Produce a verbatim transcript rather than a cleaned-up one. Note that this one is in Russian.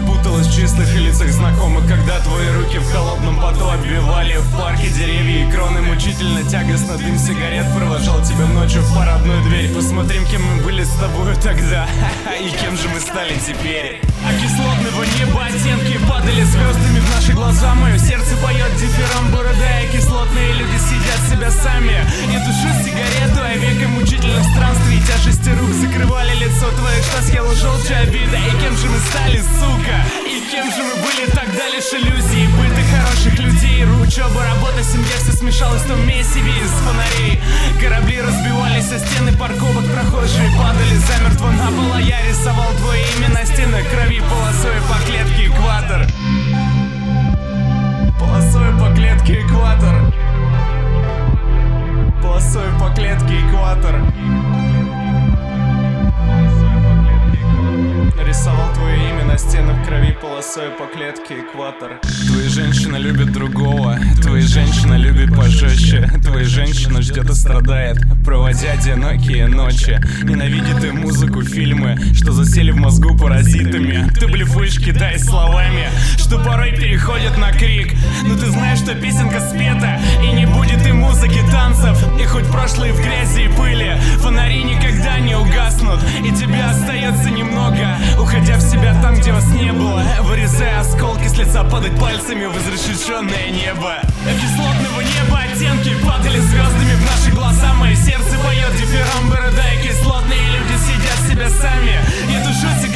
путалась в чистых лицах знакомых, когда твои руки в холодном поту обвивали в парке деревья и кроны. Мучительно, тягостно дым сигарет провожал тебя ночью в парадную дверь. Посмотрим, кем мы были с тобою тогда и кем же мы стали теперь. А кислотного неба оттенки падали звездами в наши глаза. Мое сердце поет дифирамбы, рыдая. Кислотные люди сидят себя сами и тушат сигарету, а века мучительно в странстве и тяжести рук закрывали лицо твое, что съело желчь и обида. И кем же мы стали, сука? И кем же мы были тогда? Лишь иллюзии быта хороших людей. Учеба, работа, семья, все смешалось в том месиве из фонарей. Корабли разбивались о стены парковок, прохожие падали замертво на пол, а я рисовал твое имя на стенах крови полосой по клетке экватор. Полосой по клетке экватор. Полосой по клетке экватор. Нарисовал твое имя на стенах крови полосой по клетке экватор. Твоя женщина любит другого, твоя женщина любит пожестче. Твоя женщина ждет и страдает, проводя одинокие ночи. Ненавидит и музыку, фильмы, что засели в мозгу паразитами. Ты блефуешь, кидаясь словами, что порой переходят на крик. Но ты знаешь, что песенка спета, и не будет и музыки, танцев. И хоть прошлые в грязи и пыли, фонари никогда не угаснут, и тебя остается немного, уходя в себя там, где вас не было, вырезая осколки с лица, падать пальцами в изрешеченное небо. А кислотного неба оттенки падали звездами в наши глаза. Мое сердце поет дифирамбы, рыдая. Кислотные люди сидят себя сами и душат